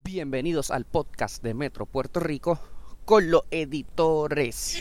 Bienvenidos al podcast de Metro Puerto Rico con los editores.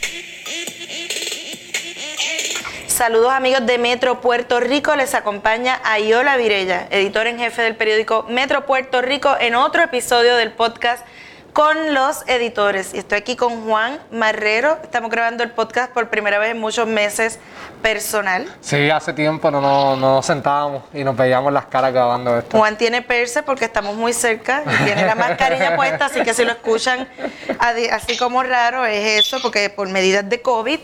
Saludos amigos de Metro Puerto Rico, les acompaña Ayola Virella, editor en jefe del periódico Metro Puerto Rico, en otro episodio del podcast con los editores. Y estoy aquí con Juan Marrero, estamos grabando el podcast por primera vez en muchos meses personal. Sí, hace tiempo no nos sentábamos y nos veíamos las caras grabando esto. Juan tiene perse porque estamos muy cerca y tiene la mascarilla puesta, así que si lo escuchan así como raro es eso, porque por medidas de COVID,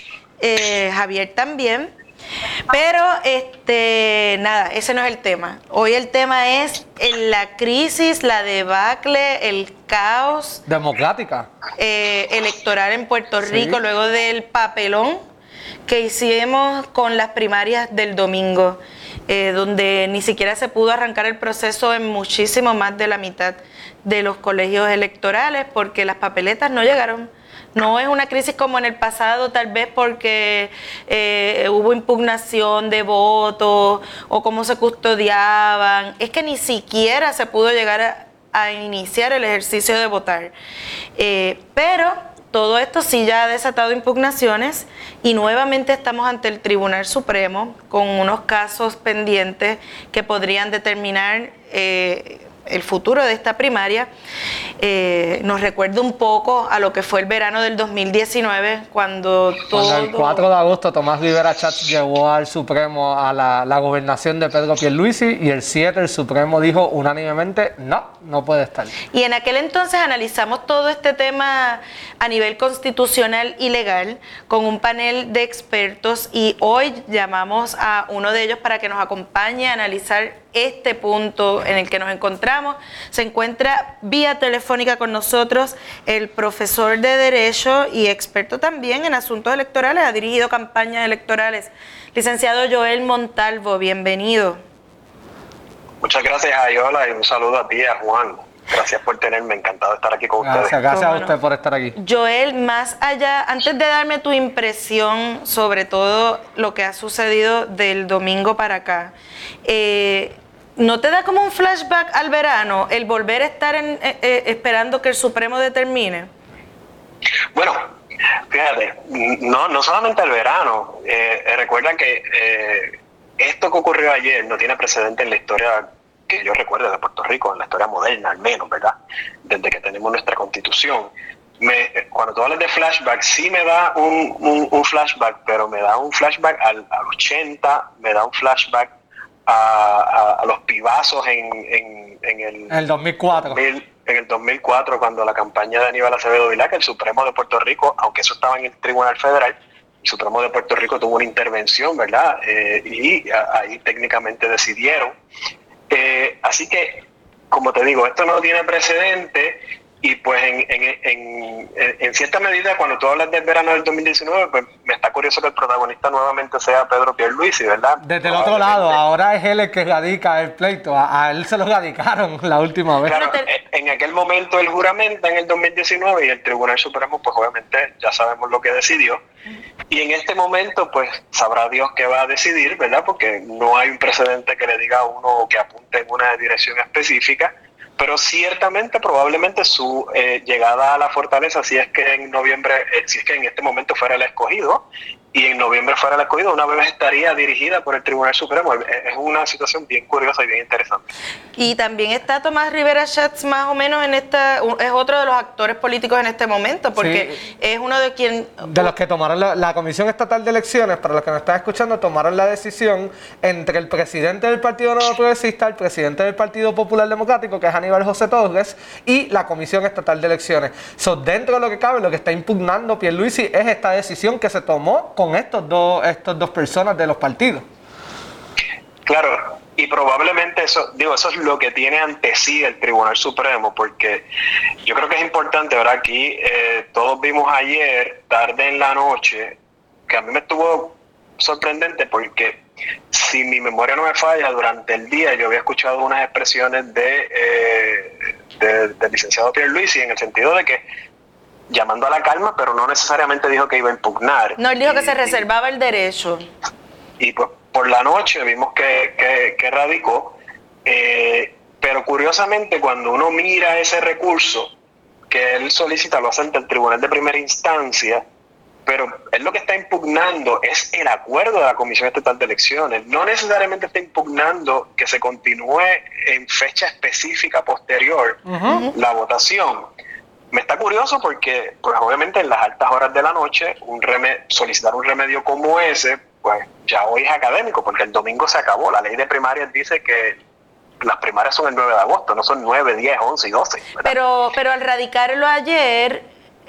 Javier también. Pero nada, ese no es el tema. Hoy el tema es la crisis, la debacle, el caos democrática electoral en Puerto Rico, sí, luego del papelón que hicimos con las primarias del domingo, donde ni siquiera se pudo arrancar el proceso en muchísimo más de la mitad de los colegios electorales porque las papeletas no llegaron. No es una crisis como en el pasado, tal vez porque hubo impugnación de votos o cómo se custodiaban. Es que ni siquiera se pudo llegar a iniciar el ejercicio de votar. Pero todo esto sí ya ha desatado impugnaciones y nuevamente estamos ante el Tribunal Supremo con unos casos pendientes que podrían determinar el futuro de esta primaria. Nos recuerda un poco a lo que fue el verano del 2019, cuando el 4 de agosto Tomás Rivera Chatz llevó al Supremo a la gobernación de Pedro Pierluisi y el 7 el Supremo dijo unánimemente no puede estar. Y en aquel entonces analizamos todo este tema a nivel constitucional y legal con un panel de expertos y hoy llamamos a uno de ellos para que nos acompañe a analizar este punto en el que nos encontramos. Se encuentra vía telefónica con nosotros el profesor de Derecho y experto también en asuntos electorales, ha dirigido campañas electorales, licenciado Joel Montalvo, bienvenido. Muchas gracias, Ayola, y un saludo a ti y a Juan. Gracias por tenerme, encantado de estar aquí con ustedes. Gracias a usted por estar aquí. Joel, más allá, antes de darme tu impresión sobre todo lo que ha sucedido del domingo para acá, ¿no te da como un flashback al verano el volver a estar esperando que el Supremo determine? Bueno, fíjate, no solamente el verano. Recuerda que esto que ocurrió ayer no tiene precedente en la historia que yo recuerdo de Puerto Rico, en la historia moderna al menos, ¿verdad? Desde que tenemos nuestra Constitución. Cuando tú hablas de flashback, sí me da un flashback, pero me da un flashback al 80, me da un flashback a los pibazos en el 2004. En el 2004, cuando la campaña de Aníbal Acevedo Vilá, que el Supremo de Puerto Rico, aunque eso estaba en el Tribunal Federal, el Supremo de Puerto Rico tuvo una intervención, ¿verdad? Y ahí técnicamente decidieron. Así que, como te digo, esto no tiene precedente y pues en cierta medida cuando tú hablas del verano del 2019, pues me está curioso que el protagonista nuevamente sea Pedro Pierluisi, ¿verdad? Desde el otro lado, ahora es él el que radica el pleito, a él se lo radicaron la última vez. Claro, en aquel momento él juramenta en el 2019 y el Tribunal Supremo pues obviamente ya sabemos lo que decidió. Y en este momento, pues, sabrá Dios qué va a decidir, ¿verdad? Porque no hay un precedente que le diga a uno que apunte en una dirección específica, pero ciertamente, probablemente su llegada a la fortaleza, si es que en noviembre, si es que en este momento fuera el escogido, y en noviembre fuera el escogido, una vez estaría dirigida por el Tribunal Supremo. Es una situación bien curiosa y bien interesante. Y también está Tomás Rivera Chatz más o menos es otro de los actores políticos en este momento, porque sí, es uno de los que tomaron la Comisión Estatal de Elecciones, para los que nos están escuchando, tomaron la decisión entre el presidente del Partido Nuevo Progresista, el presidente del Partido Popular Democrático, que es Aníbal José Torres, y la Comisión Estatal de Elecciones. Dentro de lo que cabe, lo que está impugnando Pierluisi es esta decisión que se tomó con estos dos personas de los partidos. Claro, y probablemente eso es lo que tiene ante sí el Tribunal Supremo, porque yo creo que es importante, ¿verdad? Aquí todos vimos ayer, tarde en la noche, que a mí me estuvo sorprendente porque si mi memoria no me falla, durante el día yo había escuchado unas expresiones del licenciado Pierluisi en el sentido de que llamando a la calma, pero no necesariamente dijo que iba a impugnar. No, él dijo que se reservaba el derecho. Y pues por la noche vimos que radicó Pero curiosamente, cuando uno mira ese recurso que él solicita, lo hace ante el Tribunal de Primera Instancia, pero él lo que está impugnando es el acuerdo de la Comisión Estatal de Elecciones. No necesariamente está impugnando que se continúe en fecha específica posterior la votación. Me está curioso porque, pues obviamente en las altas horas de la noche, solicitar un remedio como ese, pues ya hoy es académico, porque el domingo se acabó. La ley de primarias dice que las primarias son el 9 de agosto, no son 9, 10, 11 y 12. Pero al radicarlo ayer,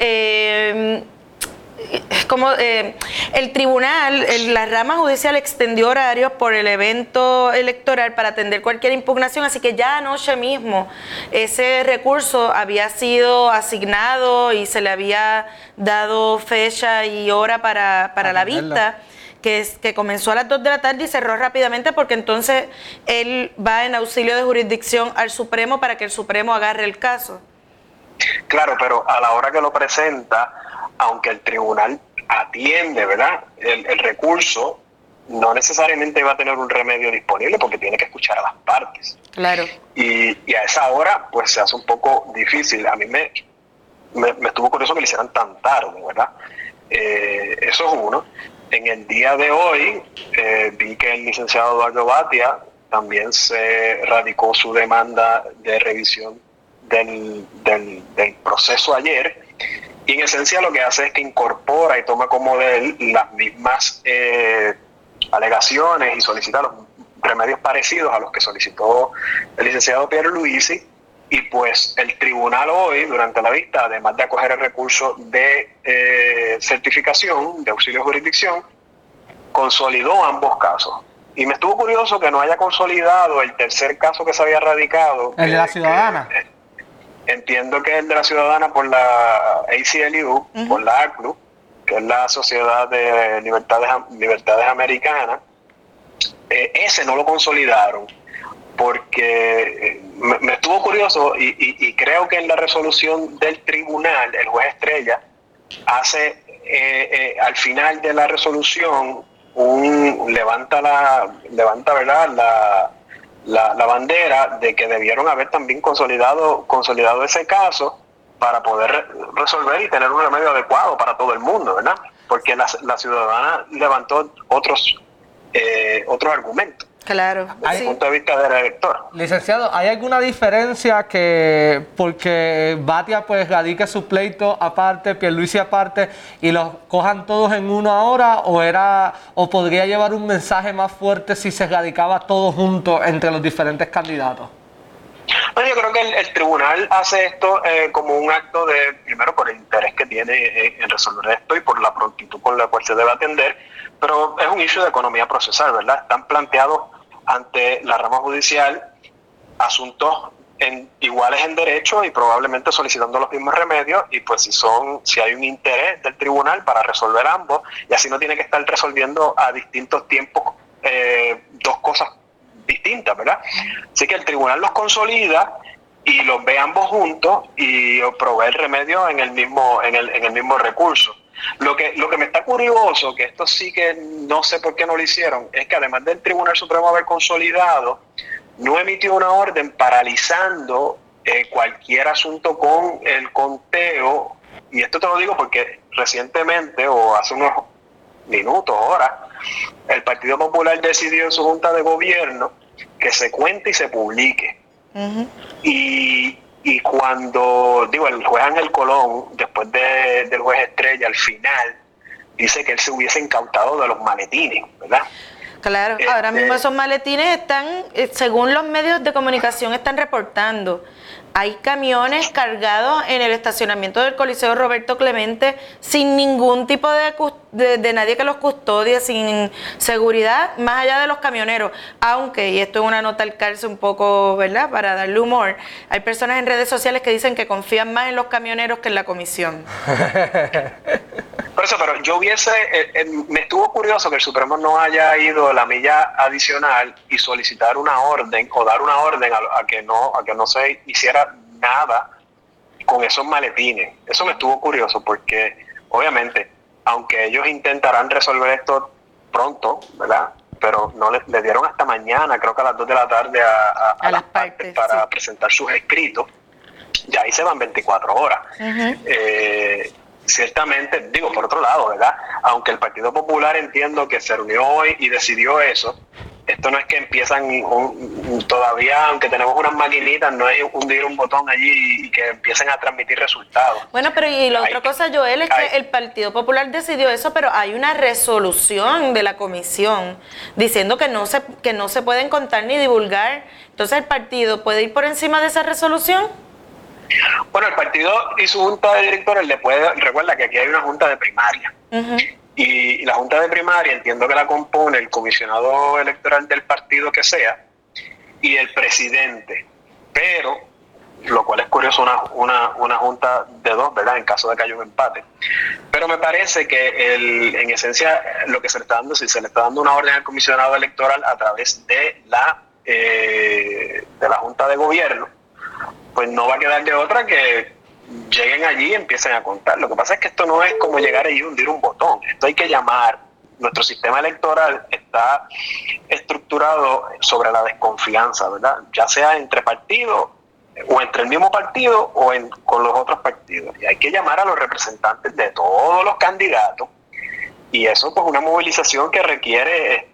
el tribunal, la rama judicial extendió horarios por el evento electoral para atender cualquier impugnación, así que ya anoche mismo ese recurso había sido asignado y se le había dado fecha y hora para la vista, que comenzó a las 2 de la tarde y cerró rápidamente porque entonces él va en auxilio de jurisdicción al Supremo para que el Supremo agarre el caso. Claro, pero a la hora que lo presenta, aunque el tribunal atiende, ¿verdad?, el recurso, no necesariamente va a tener un remedio disponible porque tiene que escuchar a las partes. Claro. Y a esa hora, pues se hace un poco difícil. A mí me estuvo curioso que lo hicieran tan tarde, ¿verdad? Eso es uno. En el día de hoy, vi que el licenciado Eduardo Batia también se radicó su demanda de revisión del proceso ayer, y en esencia lo que hace es que incorpora y toma como de él las mismas alegaciones y solicita los remedios parecidos a los que solicitó el licenciado Pierluisi, y pues el tribunal hoy, durante la vista, además de acoger el recurso de certificación, de auxilio de jurisdicción, consolidó ambos casos. Y me estuvo curioso que no haya consolidado el tercer caso que se había radicado. ¿El de la ciudadana? Entiendo que es el de la ciudadana por la ACLU, por la ACLU, que es la Sociedad de Libertades Americanas. Ese no lo consolidaron porque me estuvo curioso y creo que en la resolución del tribunal, el juez Estrella hace al final de la resolución levanta ¿verdad?, la bandera de que debieron haber también consolidado ese caso para poder resolver y tener un remedio adecuado para todo el mundo, ¿verdad? Porque la ciudadana levantó otros argumentos. Claro. Desde el punto de vista del elector. Licenciado, ¿hay alguna diferencia que porque Batia pues radique su pleito aparte, Pierluisi aparte, y los cojan todos en una hora, o podría llevar un mensaje más fuerte si se radicaba todo junto entre los diferentes candidatos? Bueno, yo creo que el tribunal hace esto como un acto de, primero, por el interés que tiene en resolver esto y por la prontitud con la cual se debe atender, pero es un issue de economía procesal, ¿verdad? Están planteados ante la rama judicial asuntos iguales en derecho y probablemente solicitando los mismos remedios, y pues si hay un interés del tribunal para resolver ambos, y así no tiene que estar resolviendo a distintos tiempos dos cosas distintas, ¿verdad? Así que el tribunal los consolida y los ve ambos juntos y provee el remedio en el mismo recurso. Lo que me está curioso, que esto sí que no sé por qué no lo hicieron, es que además del Tribunal Supremo haber consolidado, no emitió una orden paralizando cualquier asunto con el conteo. Y esto te lo digo porque recientemente, o hace unos minutos, horas, el Partido Popular decidió en su Junta de Gobierno que se cuente y se publique. Y cuando, el juez Ángel Colón, después del juez Estrella, al final, dice que él se hubiese incautado de los maletines, ¿verdad? Claro, ahora mismo esos maletines están, según los medios de comunicación están reportando, hay camiones cargados en el estacionamiento del Coliseo Roberto Clemente sin ningún tipo de nadie que los custodie, sin seguridad, más allá de los camioneros. Aunque, y esto es una nota al calce un poco, ¿verdad?, para darle humor, hay personas en redes sociales que dicen que confían más en los camioneros que en la comisión. Por eso, pero yo me estuvo curioso que el Supremo no haya ido la milla adicional y solicitar una orden o dar una orden a que no se hiciera nada con esos maletines. Eso me estuvo curioso porque, obviamente, aunque ellos intentarán resolver esto pronto, ¿verdad?, pero no le dieron hasta mañana, creo que a las 2 de la tarde a las partes para presentar sus escritos. Ya ahí se van 24 horas. Ciertamente, digo, por otro lado, ¿verdad? Aunque el Partido Popular entiendo que se reunió hoy y decidió eso, esto no es que empiezan todavía, aunque tenemos unas maquinitas, no es hundir un botón allí y que empiecen a transmitir resultados. Bueno, pero y la otra cosa, Joel, es que el Partido Popular decidió eso, pero hay una resolución de la comisión diciendo que no se pueden contar ni divulgar. Entonces, ¿el partido puede ir por encima de esa resolución? Bueno, el partido y su junta de directores recuerda que aquí hay una junta de primaria. Y la junta de primaria entiendo que la compone el comisionado electoral del partido que sea y el presidente. Pero, lo cual es curioso, una junta de dos, ¿verdad? En caso de que haya un empate. Pero me parece que en esencia lo que se le está dando, si se le está dando una orden al comisionado electoral a través de la junta de gobierno, pues no va a quedar de otra que lleguen allí y empiecen a contar. Lo que pasa es que esto no es como llegar allí y hundir un botón. Esto hay que llamar. Nuestro sistema electoral está estructurado sobre la desconfianza, ¿verdad? Ya sea entre partidos o entre el mismo partido o con los otros partidos. Y hay que llamar a los representantes de todos los candidatos. Y eso pues una movilización que requiere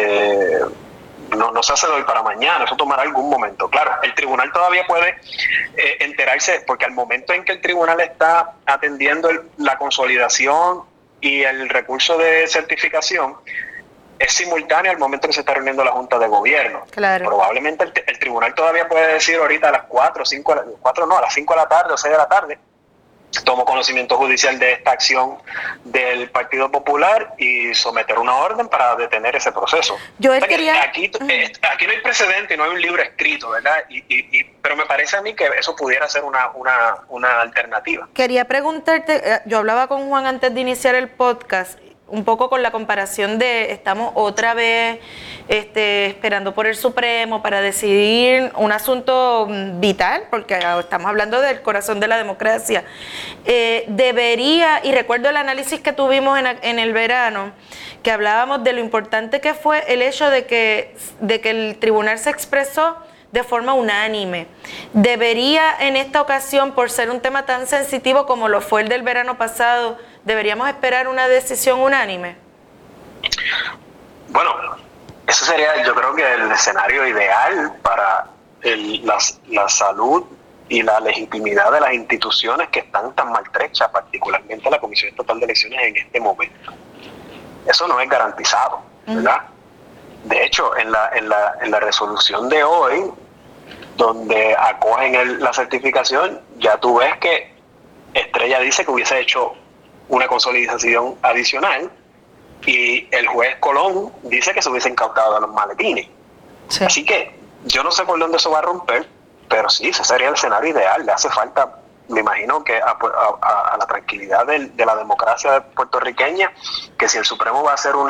no se hace de hoy para mañana, eso tomará algún momento. Claro, el tribunal todavía puede enterarse, porque al momento en que el tribunal está atendiendo la consolidación y el recurso de certificación, es simultáneo al momento que se está reuniendo la Junta de Gobierno. Claro. Probablemente el tribunal todavía puede decir ahorita a las 4, 5, a las 5 de la tarde o 6 de la tarde, tomo conocimiento judicial de esta acción del Partido Popular y someter una orden para detener ese proceso. Aquí no hay precedente, no hay un libro escrito, ¿verdad? Pero me parece a mí que eso pudiera ser una alternativa. Quería preguntarte, yo hablaba con Juan antes de iniciar el podcast, un poco con la comparación de estamos otra vez esperando por el Supremo para decidir un asunto vital, porque estamos hablando del corazón de la democracia. Y recuerdo el análisis que tuvimos en el verano, que hablábamos de lo importante que fue el hecho de que el tribunal se expresó de forma unánime. ¿Debería en esta ocasión, por ser un tema tan sensitivo como lo fue el del verano pasado, deberíamos esperar una decisión unánime? Bueno, eso sería, yo creo que el escenario ideal para la salud y la legitimidad de las instituciones que están tan maltrechas, particularmente la Comisión Estatal de Elecciones en este momento. Eso no es garantizado, ¿verdad? De hecho, en la resolución de hoy, donde acogen la certificación, ya tú ves que Estrella dice que hubiese hecho una consolidación adicional y el juez Colón dice que se hubiesen incautado de los maletines. Sí. Así que yo no sé por dónde eso va a romper, pero sí, ese sería el escenario ideal. Le hace falta, me imagino que a la tranquilidad de la democracia puertorriqueña, que si el Supremo va a hacer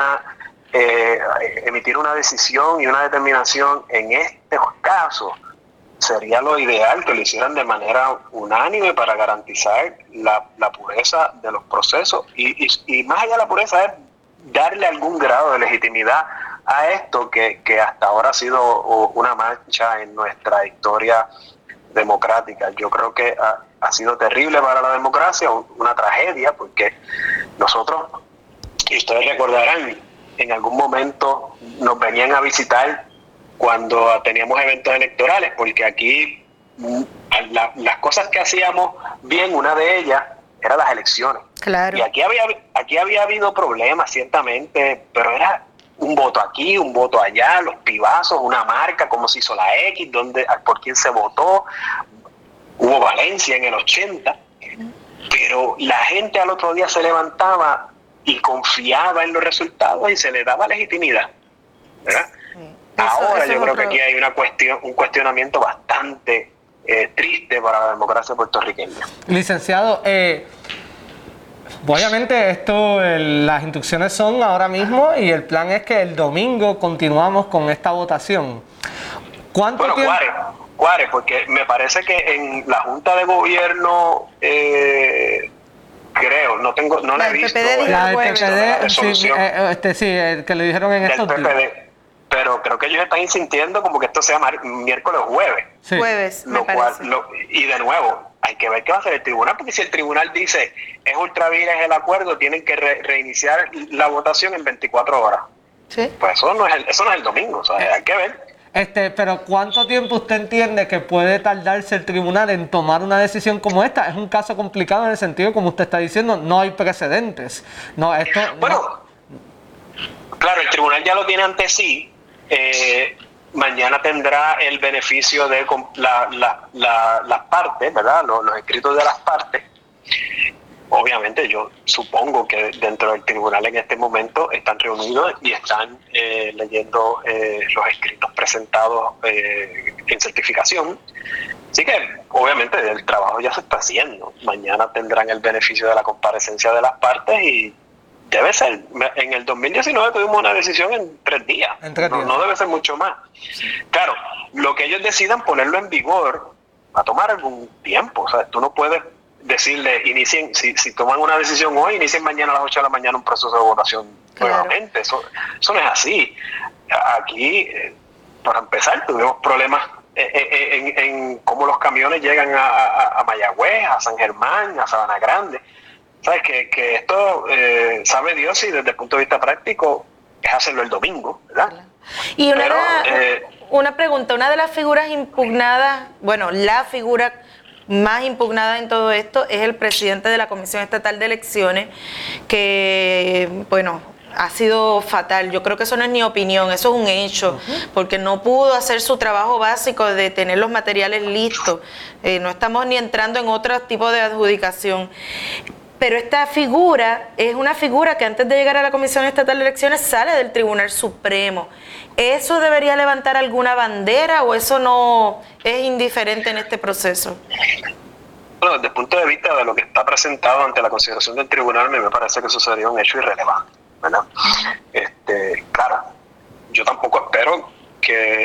emitir una decisión y una determinación en este caso, sería lo ideal que lo hicieran de manera unánime para garantizar la pureza de los procesos y más allá de la pureza es darle algún grado de legitimidad a esto que hasta ahora ha sido una mancha en nuestra historia democrática. Yo creo que ha sido terrible para la democracia, una tragedia, porque nosotros, y ustedes recordarán, en algún momento nos venían a visitar cuando teníamos eventos electorales, porque aquí las cosas que hacíamos bien, una de ellas era las elecciones. Claro. Y aquí había habido problemas, ciertamente, pero era un voto aquí, un voto allá, los pibazos, una marca, como se hizo la X, por quién se votó. Hubo Valencia en el 80, pero la gente al otro día se levantaba y confiaba en los resultados y se le daba legitimidad, ¿verdad? Ahora yo creo que aquí hay un cuestionamiento bastante triste para la democracia puertorriqueña. Licenciado, obviamente las instrucciones son ahora mismo y el plan es que el domingo continuamos con esta votación. ¿Cuánto tiempo? Cuare, porque me parece que en la Junta de Gobierno creo, no la he visto. La del PPD, sí, el que le dijeron en estos días. pero creo que ellos están insistiendo como que esto sea miércoles o jueves. Sí. Jueves, me parece. Y de nuevo, hay que ver qué va a hacer el tribunal, porque si el tribunal dice es ultra vires el acuerdo, tienen que reiniciar la votación en 24 horas. Sí. Pues eso no es el domingo, o sea, hay que ver. Pero ¿cuánto tiempo usted entiende que puede tardarse el tribunal en tomar una decisión como esta? Es un caso complicado en el sentido, como usted está diciendo, no hay precedentes. Bueno, claro, el tribunal ya lo tiene ante sí. Mañana tendrá el beneficio de las partes, ¿verdad? Los escritos de las partes. Obviamente yo supongo que dentro del tribunal en este momento están reunidos y están leyendo los escritos presentados en certificación. Así que obviamente el trabajo ya se está haciendo. Mañana tendrán el beneficio de la comparecencia de las partes y debe ser. En el 2019 tuvimos una decisión en 3 días. No debe ser mucho más. Claro, lo que ellos decidan ponerlo en vigor va a tomar algún tiempo. O sea, tú no puedes decirle, inicien, si toman una decisión hoy, inicien mañana a las 8 de la mañana un proceso de votación nuevamente. Eso no es así. Aquí, para empezar, tuvimos problemas en cómo los camiones llegan a Mayagüez, a San Germán, a Sabana Grande. Sabes que esto, sabe Dios, y desde el punto de vista práctico es hacerlo el domingo, ¿verdad? Claro. Y una pregunta, una de las figuras impugnadas, bueno, la figura más impugnada en todo esto es el presidente de la Comisión Estatal de Elecciones, que, bueno, ha sido fatal. Yo creo que eso no es ni opinión, eso es un hecho, porque no pudo hacer su trabajo básico de tener los materiales listos. No estamos ni entrando en otro tipo de adjudicación. Pero esta figura es una figura que antes de llegar a la Comisión Estatal de Elecciones sale del Tribunal Supremo. ¿Eso debería levantar alguna bandera o eso no es indiferente en este proceso? Bueno, desde el punto de vista de lo que está presentado ante la consideración del tribunal, me parece que eso sería un hecho irrelevante, ¿verdad? Claro, yo tampoco espero que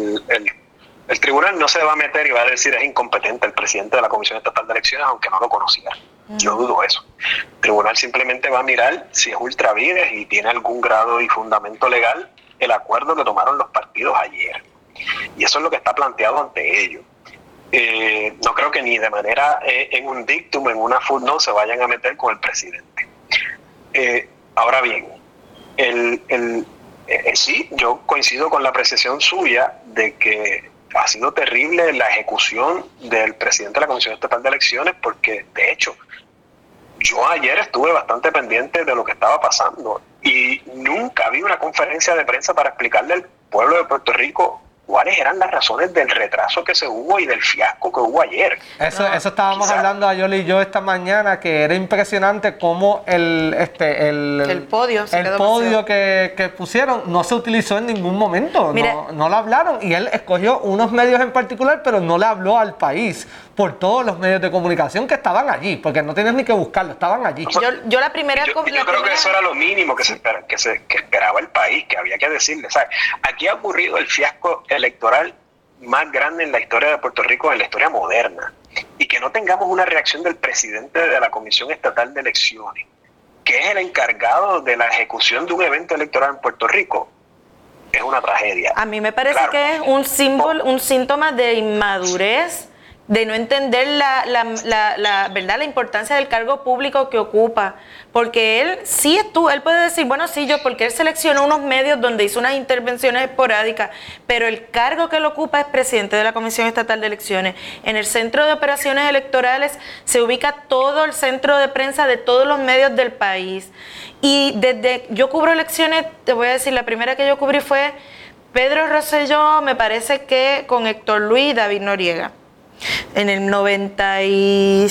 el tribunal no se va a meter y va a decir es incompetente el presidente de la Comisión Estatal de Elecciones, aunque no lo conociera. Yo dudo eso. El tribunal simplemente va a mirar si es ultra vires y tiene algún grado y fundamento legal el acuerdo que tomaron los partidos ayer. Y eso es lo que está planteado ante ellos. No creo que ni de manera en un dictum, en una footnote, se vayan a meter con el presidente. Ahora bien, sí, yo coincido con la apreciación suya de que ha sido terrible la ejecución del presidente de la Comisión Estatal de Elecciones, porque de hecho yo ayer estuve bastante pendiente de lo que estaba pasando y nunca vi una conferencia de prensa para explicarle al pueblo de Puerto Rico cuáles eran las razones del retraso que se hubo y del fiasco que hubo ayer. Eso estábamos hablando a Yoli y yo esta mañana, que era impresionante cómo el podio que pusieron no se utilizó en ningún momento. No le hablaron, y él escogió unos medios en particular, pero no le habló al país por todos los medios de comunicación que estaban allí, porque no tienes ni que buscarlo, estaban allí. Yo creo que eso era lo mínimo que esperaba el país, que había que decirle. ¿Sabes? Aquí ha ocurrido el fiasco electoral más grande en la historia de Puerto Rico, en la historia moderna, y que no tengamos una reacción del presidente de la Comisión Estatal de Elecciones, que es el encargado de la ejecución de un evento electoral en Puerto Rico, es una tragedia. A mí me parece que es un síntoma de inmadurez, de no entender la importancia del cargo público que ocupa, porque él puede decir, bueno, sí, porque él seleccionó unos medios donde hizo unas intervenciones esporádicas, pero el cargo que él ocupa es presidente de la Comisión Estatal de Elecciones. En el Centro de Operaciones Electorales se ubica todo el centro de prensa de todos los medios del país, y desde yo cubro elecciones, te voy a decir, la primera que yo cubrí fue Pedro Rosselló, me parece que con Héctor Luis y David Noriega. En el 96,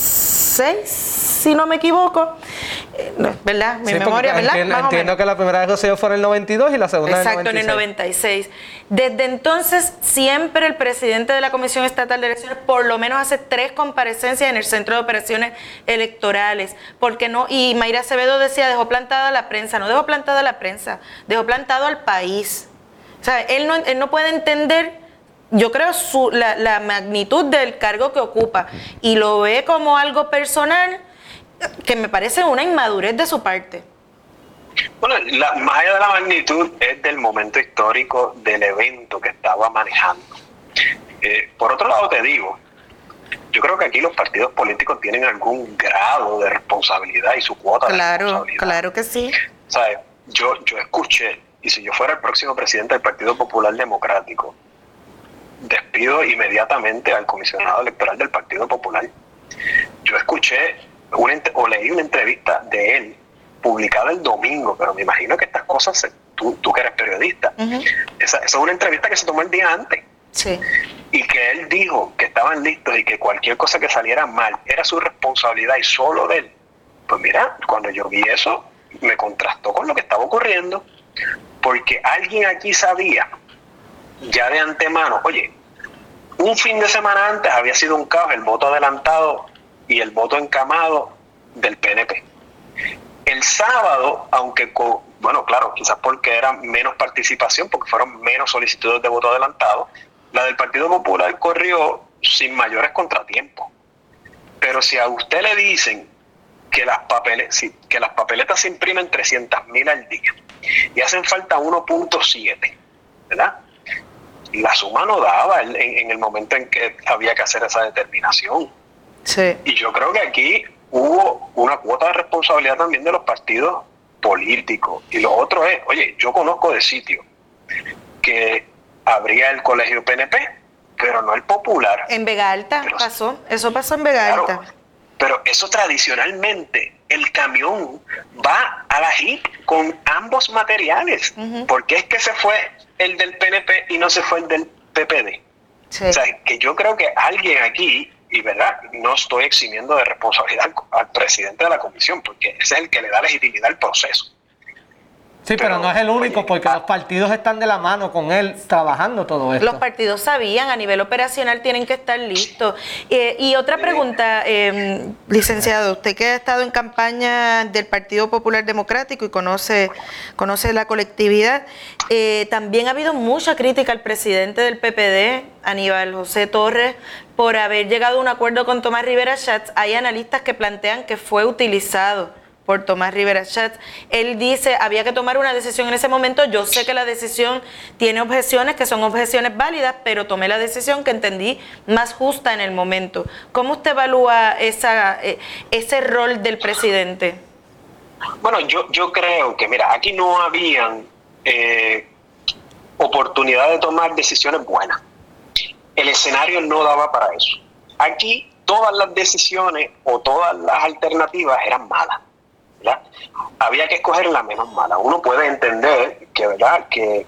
si no me equivoco, ¿verdad? Mi memoria, ¿verdad? Entiendo que la primera vez Rosselló fue en el 92 y la segunda en el 96. Desde entonces, siempre el presidente de la Comisión Estatal de Elecciones por lo menos hace 3 comparecencias en el Centro de Operaciones Electorales. Porque no, y Mayra Acevedo decía, dejó plantada la prensa. No dejó plantada la prensa, dejó plantado al país. O sea, él no puede entender, yo creo, la magnitud del cargo que ocupa, y lo ve como algo personal, que me parece una inmadurez de su parte. Bueno, más allá de la magnitud es del momento histórico del evento que estaba manejando. Por otro lado te digo, yo creo que aquí los partidos políticos tienen algún grado de responsabilidad y su cuota de responsabilidad. Claro que sí. ¿Sabes? Yo escuché, y si yo fuera el próximo presidente del Partido Popular Democrático, despido inmediatamente al comisionado electoral del Partido Popular. Yo escuché o leí una entrevista de él publicada el domingo, pero me imagino que estas cosas, tú que eres periodista, esa es una entrevista que se tomó el día antes. Sí. Y que él dijo que estaban listos y que cualquier cosa que saliera mal era su responsabilidad y solo de él. Pues mira, cuando yo vi eso, me contrastó con lo que estaba ocurriendo, porque alguien aquí sabía ya de antemano, oye, un fin de semana antes había sido un caos el voto adelantado y el voto encamado del PNP. El sábado, aunque bueno, claro, quizás porque era menos participación, porque fueron menos solicitudes de voto adelantado, la del Partido Popular corrió sin mayores contratiempos. Pero si a usted le dicen que las papeletas se imprimen 300,000 al día y hacen falta 1.7, ¿verdad? La suma no daba en el momento en que había que hacer esa determinación. Sí. Y yo creo que aquí hubo una cuota de responsabilidad también de los partidos políticos. Y lo otro es, oye, yo conozco de sitio que habría el colegio PNP, pero no el popular. En Vega Alta eso pasó en Vega Alta. Claro, pero eso tradicionalmente, el camión va a la JIP con ambos materiales. ¿Por qué es que se fue el del PNP y no se fue el del PPD? Sí. O sea, que yo creo que alguien aquí, y verdad, no estoy eximiendo de responsabilidad al presidente de la comisión, porque ese es el que le da legitimidad al proceso. Sí, pero no es el único, porque los partidos están de la mano con él trabajando todo esto. Los partidos sabían, a nivel operacional tienen que estar listos. Y otra pregunta, licenciado, usted que ha estado en campaña del Partido Popular Democrático y conoce la colectividad, también ha habido mucha crítica al presidente del PPD, Aníbal José Torres, por haber llegado a un acuerdo con Tomás Rivera Schatz. Hay analistas que plantean que fue utilizado por Tomás Rivera Schatz. Él dice, había que tomar una decisión en ese momento. Yo sé que la decisión tiene objeciones, que son objeciones válidas, pero tomé la decisión que entendí más justa en el momento. ¿Cómo usted evalúa ese rol del presidente? Bueno, yo creo que, mira, aquí no habían oportunidad de tomar decisiones buenas. El escenario no daba para eso. Aquí todas las decisiones o todas las alternativas eran malas, ¿verdad? Había que escoger la menos mala. Uno puede entender que, ¿verdad?, que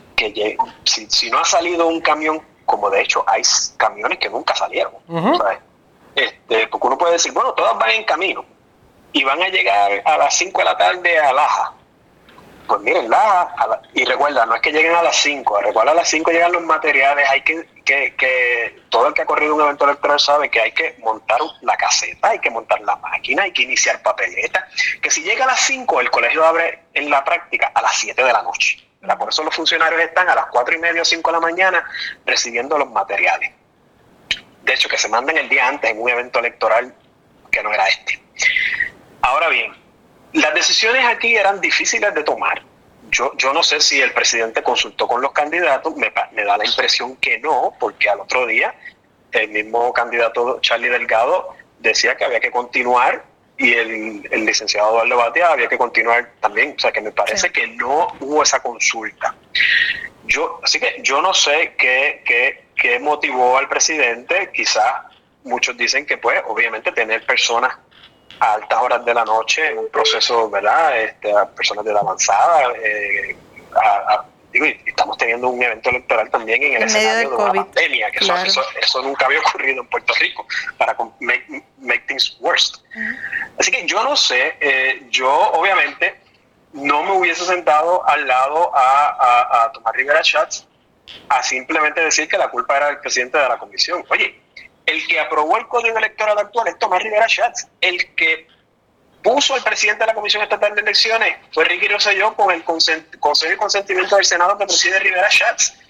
si no ha salido un camión, como de hecho hay camiones que nunca salieron, ¿sabes? Porque uno puede decir, bueno, todas van en camino y van a llegar a las 5 de la tarde a Laja. Pues miren, y recuerda, no es que lleguen a las 5, recuerda, a las 5 llegan los materiales, hay que todo el que ha corrido un evento electoral sabe que hay que montar la caseta, hay que montar la máquina, hay que iniciar papeleta, que si llega a las 5, el colegio abre en la práctica a las 7 de la noche, ¿verdad? Por eso los funcionarios están a las 4:30 o 5 de la mañana recibiendo los materiales. De hecho, que se manden el día antes en un evento electoral que no era este. Ahora bien, las decisiones aquí eran difíciles de tomar. Yo no sé si el presidente consultó con los candidatos, me da la impresión que no, porque al otro día el mismo candidato Charlie Delgado decía que había que continuar y el licenciado Eduardo Batia había que continuar también. O sea, que me parece que no hubo esa consulta. Así que yo no sé qué motivó al presidente. Quizás muchos dicen que, pues, obviamente tener personas a altas horas de la noche en un proceso, ¿verdad?, a personas de edad avanzada, y estamos teniendo un evento electoral también en el escenario de una pandemia, que claro, eso nunca había ocurrido en Puerto Rico, para make things worse. Así que yo no sé, yo obviamente no me hubiese sentado al lado a Tomás Rivera Schatz a simplemente decir que la culpa era del presidente de la comisión. Oye, el que aprobó el Código Electoral actual es Tomás Rivera Schatz. El que puso al presidente de la Comisión Estatal de Elecciones fue Ricky Rosselló con el consejo y consentimiento del Senado que preside Rivera Schatz.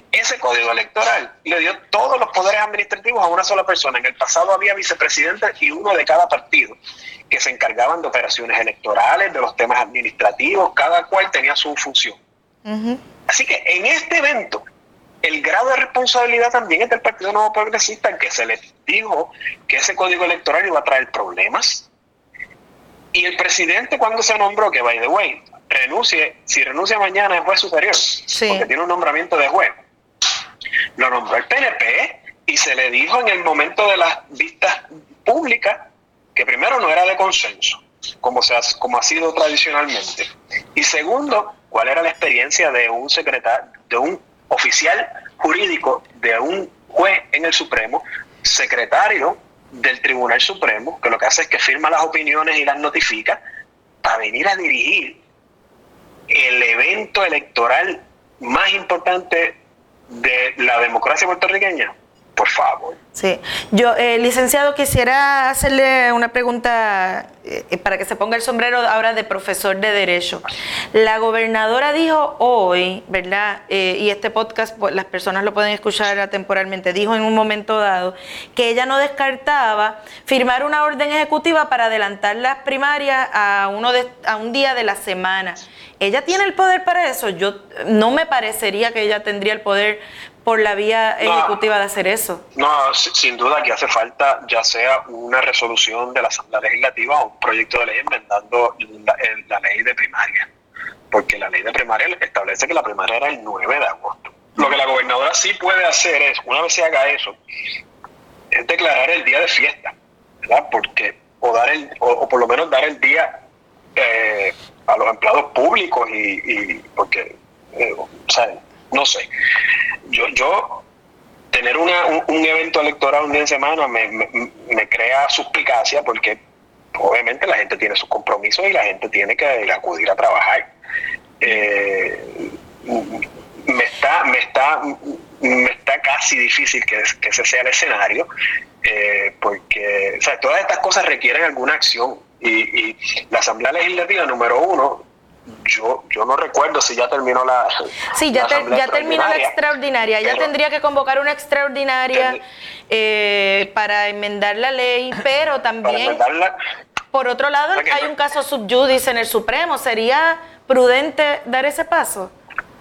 ese código electoral le dio todos los poderes administrativos a una sola persona. En el pasado había vicepresidentes y uno de cada partido que se encargaban de operaciones electorales, de los temas administrativos, cada cual tenía su función. Así que en este evento, el grado de responsabilidad también es del Partido Nuevo Progresista, que se les dijo que ese código electoral iba a traer problemas. Y el presidente, cuando se nombró, que by the way, si renuncia mañana es juez superior, porque tiene un nombramiento de juez, lo nombró el PNP y se le dijo en el momento de las vistas públicas que primero no era de consenso, como ha sido tradicionalmente, y segundo, cuál era la experiencia de un secretario, de un oficial jurídico, de un juez en el Supremo, secretario del Tribunal Supremo, que lo que hace es que firma las opiniones y las notifica, para venir a dirigir el evento electoral más importante de la democracia puertorriqueña. Por favor. Sí. Yo, licenciado, quisiera hacerle una pregunta para que se ponga el sombrero ahora de profesor de Derecho. La gobernadora dijo hoy, ¿verdad? Y este podcast, pues, las personas lo pueden escuchar temporalmente, dijo en un momento dado que ella no descartaba firmar una orden ejecutiva para adelantar las primarias a un día de la semana. ¿Ella tiene el poder para eso? Yo no me parecería que ella tendría el poder por la vía ejecutiva de hacer eso. No, sin duda que hace falta ya sea una resolución de la Asamblea Legislativa o un proyecto de ley enmendando la ley de primaria, porque la ley de primaria establece que la primaria era el 9 de agosto. Lo que la gobernadora sí puede hacer es, una vez se haga eso, es declarar el día de fiesta, ¿verdad? Porque o por lo menos dar el día a los empleados públicos y porque, o sea, no sé. Yo tener un evento electoral un día en semana me crea suspicacia, porque obviamente la gente tiene sus compromisos y la gente tiene que acudir a trabajar. Me está casi difícil que ese sea el escenario, porque, o sea, todas estas cosas requieren alguna acción y la Asamblea Legislativa número 1, yo no recuerdo si ya terminó la terminó la extraordinaria. Ella tendría que convocar una extraordinaria para enmendar la ley, pero también por otro lado hay un caso sub judice en el Supremo. ¿Sería prudente dar ese paso?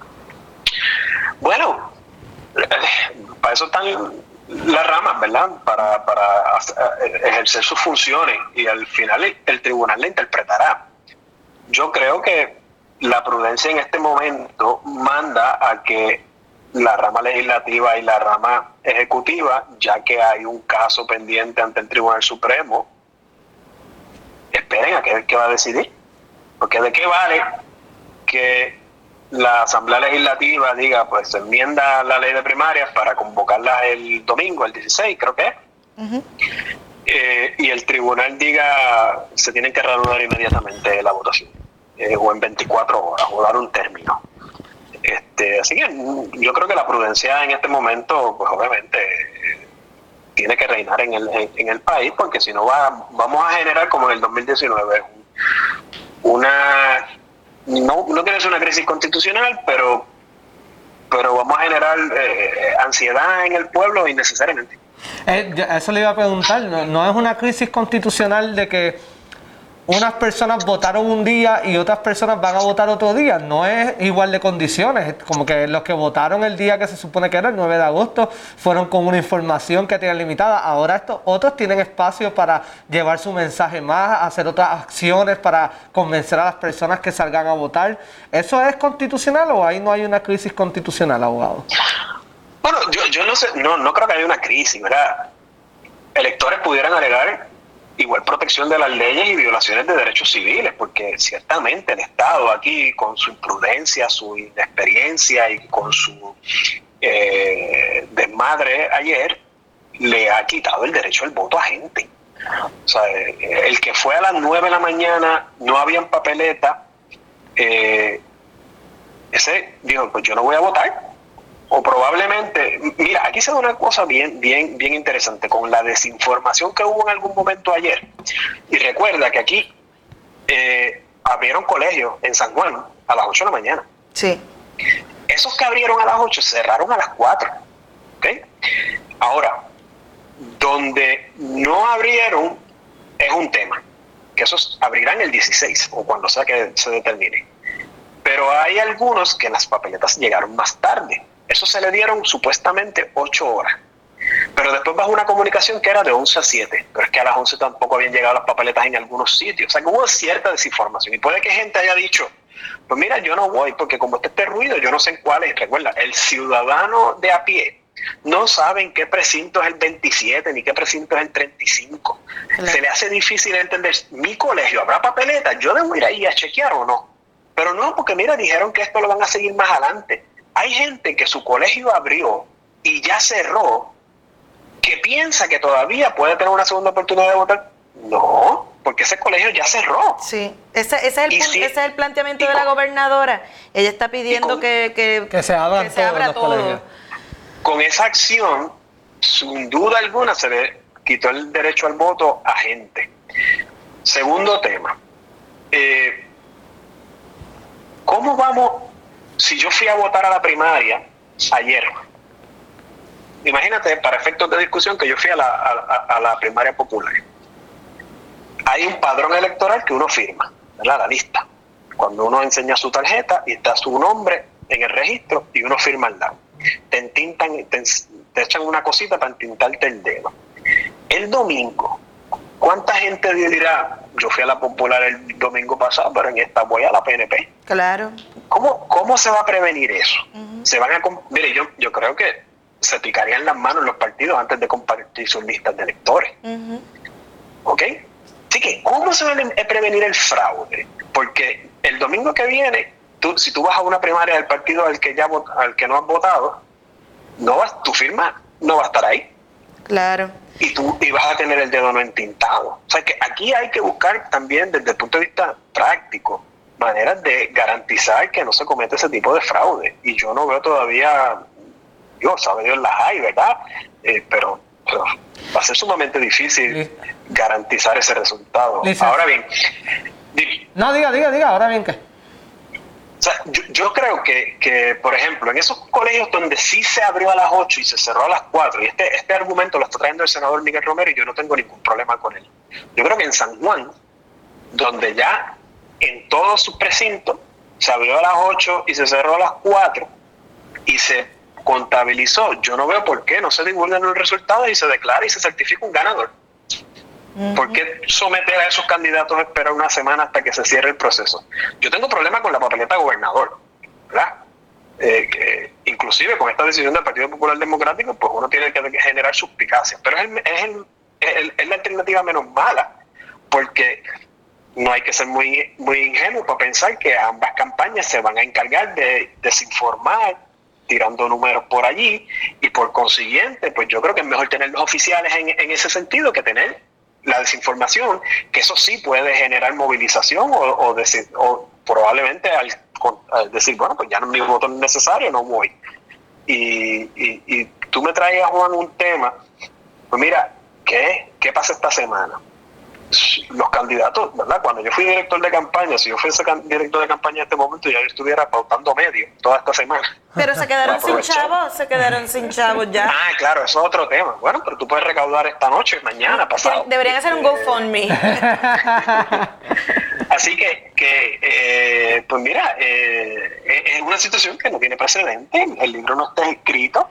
Bueno, para eso están las ramas, ¿verdad? Para ejercer sus funciones, y al final el tribunal la interpretará. Yo creo que la prudencia en este momento manda a que la rama legislativa y la rama ejecutiva, ya que hay un caso pendiente ante el Tribunal Supremo, esperen a qué va a decidir. Porque ¿de qué vale que la Asamblea Legislativa diga, pues se enmienda la ley de primarias para convocarla el domingo, el 16, creo que es? Y el tribunal diga, se tiene que reanudar inmediatamente la votación, o en 24 horas, o dar un término. Así que yo creo que la prudencia en este momento, pues obviamente tiene que reinar en el país, porque si no vamos a generar, como en el 2019, no quiero decir una crisis constitucional, pero vamos a generar ansiedad en el pueblo innecesariamente. Eso le iba a preguntar, ¿no es una crisis constitucional de que unas personas votaron un día y otras personas van a votar otro día? No es igual de condiciones, como que los que votaron el día que se supone que era el 9 de agosto fueron con una información que tenían limitada. Ahora estos otros tienen espacio para llevar su mensaje más, hacer otras acciones para convencer a las personas que salgan a votar. ¿Eso es constitucional o ahí no hay una crisis constitucional, abogado? Bueno, yo no sé, no creo que haya una crisis, ¿verdad? Electores pudieran alegar igual protección de las leyes y violaciones de derechos civiles, porque ciertamente el Estado aquí, con su imprudencia, su inexperiencia y con su desmadre ayer, le ha quitado el derecho al voto a gente. O sea, el que fue a las 9 de la mañana, no habían papeleta, ese dijo, pues yo no voy a votar. O probablemente, mira, aquí se da una cosa bien interesante con la desinformación que hubo en algún momento ayer. Y recuerda que aquí abrieron colegios en San Juan a las 8 de la mañana. Sí. Esos que abrieron a las 8 cerraron a las 4. ¿Okay? Ahora, donde no abrieron es un tema, que esos abrirán el 16 o cuando sea que se determine. Pero hay algunos que las papeletas llegaron más tarde. Eso se le dieron supuestamente 8 horas. Pero después bajó una comunicación que era de 11 a 7. Pero es que a las 11 tampoco habían llegado las papeletas en algunos sitios. O sea, que hubo cierta desinformación. Y puede que gente haya dicho, pues mira, yo no voy porque como está este ruido, yo no sé en cuál es. Recuerda, el ciudadano de a pie no sabe en qué precinto es el 27 ni qué precinto es el 35. Claro. Se le hace difícil entender, mi colegio, ¿habrá papeletas? ¿Yo debo ir ahí a chequear o no? Pero no, porque mira, dijeron que esto lo van a seguir más adelante. Hay gente que su colegio abrió y ya cerró, que piensa que todavía puede tener una segunda oportunidad de votar. No, porque ese colegio ya cerró. Sí, ese es el planteamiento de la gobernadora. Ella está pidiendo que se abra todo. Con esa acción, sin duda alguna, se le quitó el derecho al voto a gente. Segundo tema. ¿Cómo vamos? Si yo fui a votar a la primaria ayer, imagínate, para efectos de discusión, que yo fui a la primaria popular. Hay un padrón electoral que uno firma, ¿verdad? La lista. Cuando uno enseña su tarjeta y está su nombre en el registro y uno firma al lado. Te entintan, te echan una cosita para entintarte el dedo. El domingo, ¿cuánta gente dirá, yo fui a la popular el domingo pasado, pero en esta voy a la PNP? Claro. ¿Cómo se va a prevenir eso? Se van a... Mire, yo creo que se picarían las manos los partidos antes de compartir sus listas de electores. ¿Ok? Así que, ¿cómo se va a prevenir el fraude? Porque el domingo que viene, si tú vas a una primaria del partido al que no has votado, tu firma no va a estar ahí. Claro. Y vas a tener el dedo no entintado. O sea que aquí hay que buscar también, desde el punto de vista práctico, maneras de garantizar que no se cometa ese tipo de fraude. Y yo no veo todavía, sabe Dios las hay, ¿verdad? Pero va a ser sumamente difícil garantizar ese resultado. Ahora bien... Diga, ahora bien, ¿qué? O sea, yo creo que, por ejemplo, en esos colegios donde sí se abrió a las 8 y se cerró a las 4, y este argumento lo está trayendo el senador Miguel Romero y yo no tengo ningún problema con él. Yo creo que en San Juan, donde ya en todos sus precintos se abrió a las 8 y se cerró a las 4 y se contabilizó, yo no veo por qué no se divulgan los resultados y se declara y se certifica un ganador. ¿Por qué someter a esos candidatos a esperar una semana hasta que se cierre el proceso? Yo tengo problemas con la papeleta de gobernador, ¿verdad? Inclusive con esta decisión del Partido Popular Democrático, pues uno tiene que generar suspicacias. Pero es la alternativa menos mala, porque no hay que ser muy ingenuo para pensar que ambas campañas se van a encargar de desinformar, tirando números por allí, y por consiguiente, pues yo creo que es mejor tener los oficiales en ese sentido que tener la desinformación, que eso sí puede generar movilización o probablemente al decir, bueno, pues ya no mi voto es necesario, no voy. Y tú me traes, Juan, un tema, pues mira, ¿qué pasa esta semana? Los candidatos, ¿verdad? Cuando yo fui director de campaña, si yo fuese director de campaña en este momento, ya yo estuviera pautando medios toda esta semana. Pero se quedaron sin chavos ya. Ah, claro, eso es otro tema. Bueno, pero tú puedes recaudar esta noche, mañana, pasado. Deberían hacer un GoFundMe. Así que pues mira, es una situación que no tiene precedente, el libro no está escrito,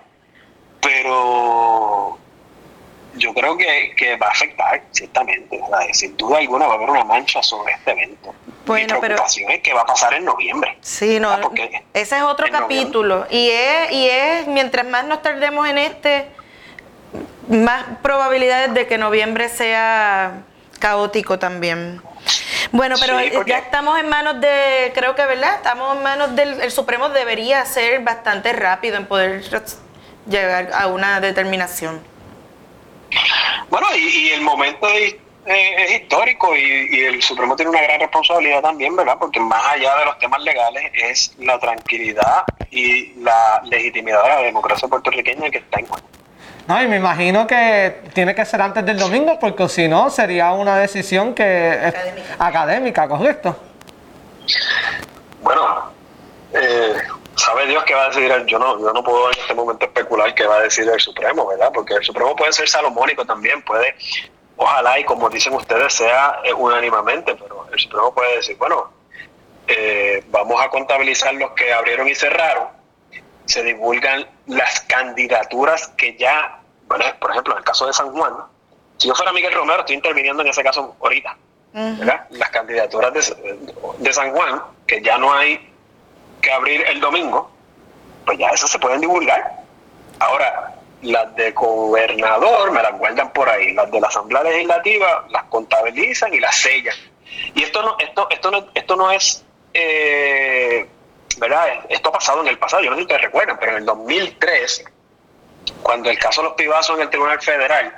pero yo creo que va a afectar, ciertamente, ¿verdad? Sin duda alguna va a haber una mancha sobre este evento. Bueno, mi preocupación es que va a pasar en noviembre. Sí, no, ese es otro capítulo. Y es mientras más nos tardemos en más probabilidades de que noviembre sea caótico también. Bueno, pero sí, ya estamos en manos creo que, ¿verdad? Estamos en manos el Supremo debería ser bastante rápido en poder llegar a una determinación. Bueno, y el momento es histórico y el Supremo tiene una gran responsabilidad también, ¿verdad? Porque más allá de los temas legales es la tranquilidad y la legitimidad de la democracia puertorriqueña que está en juego. No, y me imagino que tiene que ser antes del domingo, porque si no sería una decisión que es académica, ¿correcto? Bueno, sabe Dios qué va a decidir yo no puedo en este momento especular qué va a decir el Supremo, ¿verdad? Porque el Supremo puede ser salomónico también, puede, ojalá y como dicen ustedes, sea unánimamente, pero el Supremo puede decir, bueno, vamos a contabilizar los que abrieron y cerraron, se divulgan las candidaturas que ya, bueno, por ejemplo, en el caso de San Juan, si yo fuera Miguel Romero, estoy interviniendo en ese caso ahorita, ¿verdad? Las candidaturas de San Juan, que ya no hay que abrir el domingo, pues ya esas se pueden divulgar. Ahora, las de gobernador me las guardan por ahí, las de la Asamblea Legislativa las contabilizan y las sellan. Y esto no es ¿verdad? Esto ha pasado en el pasado, yo no sé si ustedes recuerdan, pero en el 2003, cuando el caso de los Pibazos en el Tribunal Federal,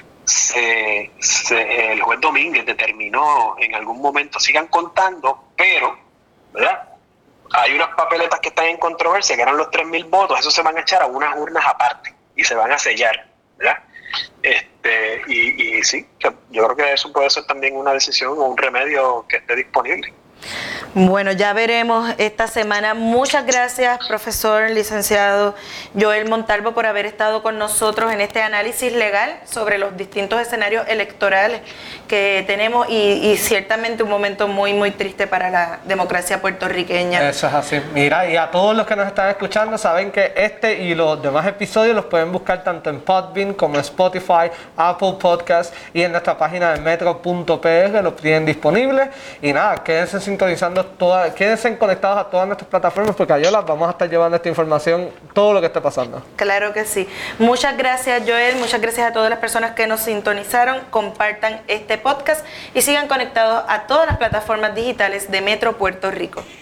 el juez Domínguez determinó en algún momento, sigan contando, pero, ¿verdad? Hay unas papeletas que están en controversia, que eran los 3.000 votos, esos se van a echar a unas urnas aparte y se van a sellar, ¿verdad? Y sí, yo creo que eso puede ser también una decisión o un remedio que esté disponible. Bueno, ya veremos esta semana. Muchas gracias, profesor licenciado Joel Montalvo, por haber estado con nosotros en este análisis legal sobre los distintos escenarios electorales que tenemos y ciertamente un momento muy, muy triste para la democracia puertorriqueña. Eso es así. Mira, y a todos los que nos están escuchando, saben que este y los demás episodios los pueden buscar tanto en Podbean como en Spotify, Apple Podcasts y en nuestra página de metro.pr, los tienen disponibles. Y nada, quédense sintonizando quédense conectados a todas nuestras plataformas porque allá las vamos a estar llevando esta información, todo lo que esté pasando. Claro que sí. Muchas gracias, Joel, muchas gracias a todas las personas que nos sintonizaron, compartan este podcast y sigan conectados a todas las plataformas digitales de Metro Puerto Rico.